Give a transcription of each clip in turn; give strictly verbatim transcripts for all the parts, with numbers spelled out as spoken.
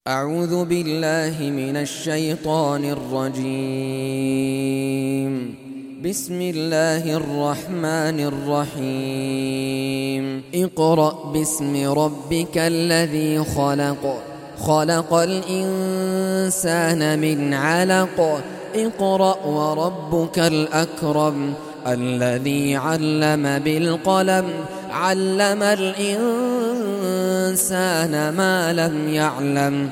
أعوذ بالله من الشيطان الرجيم. بسم الله الرحمن الرحيم. اقرأ باسم ربك الذي خلق خلق الإنسان من علق اقرأ وربك الأكرم الذي علم بالقلم علم الإنسان ما لم يعلم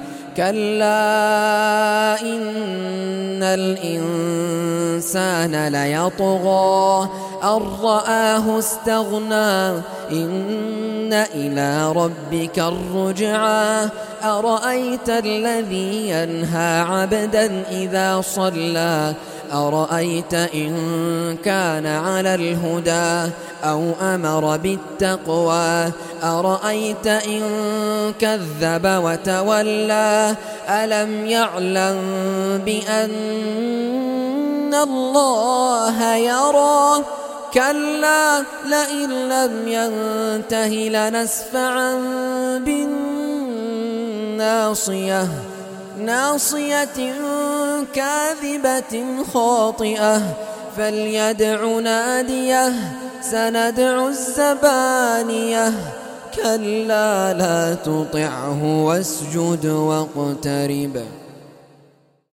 كلا إن الإنسان ليطغى أن رآه استغنى إن إلى ربك الرجعى أرأيت الذي ينهى عبدا إذا صلى أرأيت إن كان على الهدى أو أمر بالتقوى أرأيت إن كذب وتولى ألم يعلم بأن الله يرى كلا لئن لم ينته لنسفعا بالناصية ناصية كاذبة خاطئة فليدع ناديه سندع الزبانية كلا لا تطعه واسجد واقترب.